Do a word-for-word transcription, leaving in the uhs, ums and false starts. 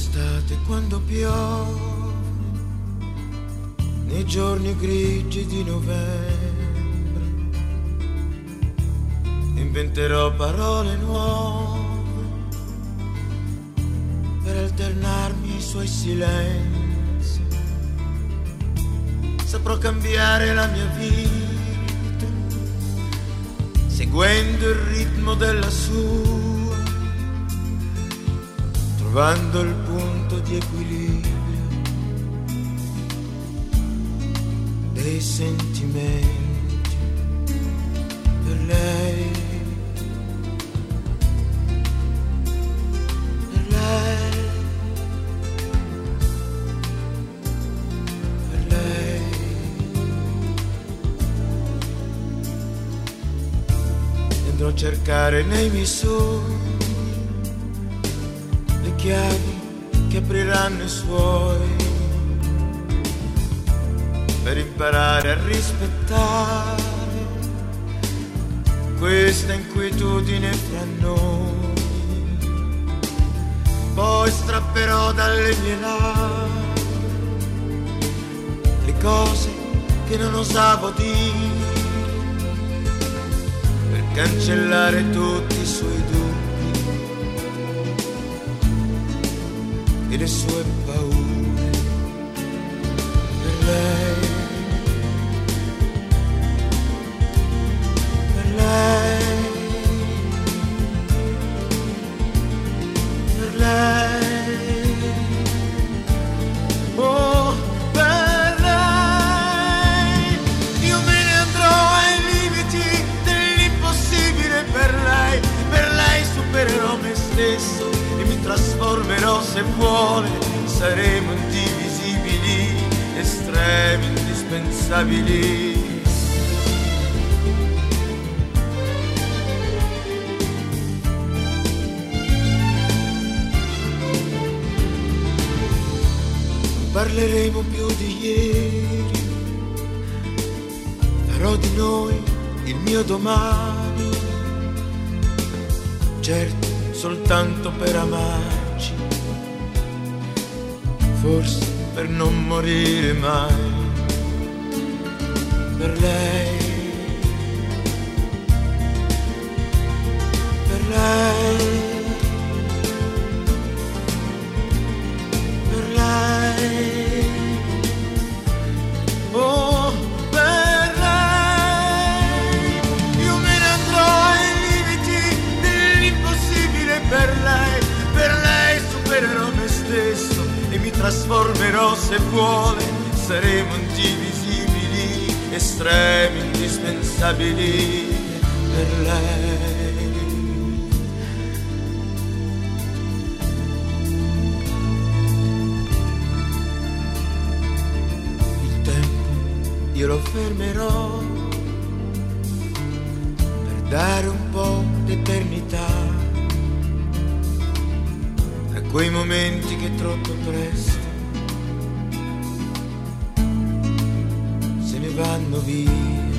D'estate quando piove, nei giorni grigi di novembre, inventerò parole nuove per alternarmi ai suoi silenzi. Saprò cambiare la mia vita seguendo il ritmo della sua, trovando il punto di equilibrio dei sentimenti per lei, per lei, per lei. Andrò a cercare nei miei sogni le chiavi che apriranno i suoi, per imparare a rispettare questa inquietudine fra noi. Poi strapperò dalle mie labbra le cose che non osavo dire, per cancellare tutti i suoi dubbi e le sue paure. Per lei, per lei, per lei, oh, per lei. Io me ne andrò ai limiti dell'impossibile per lei, per lei supererò me stesso e mi trasformerò se vuole. Saremo indivisibili, estremi, indispensabili. Non parleremo più di ieri, farò di noi il mio domani, certo soltanto per amarci, forse per non morire mai. Per lei, per lei, per lei, oh, per lei. Io me ne andrò ai limiti dell'impossibile per lei, per lei supererò me stesso e mi trasformerò se vuole. Saremo indivisibili, estremi, indispensabili per lei. Il tempo io lo fermerò per dare un po' d'eternità a quei momenti che troppo presto se ne vanno via.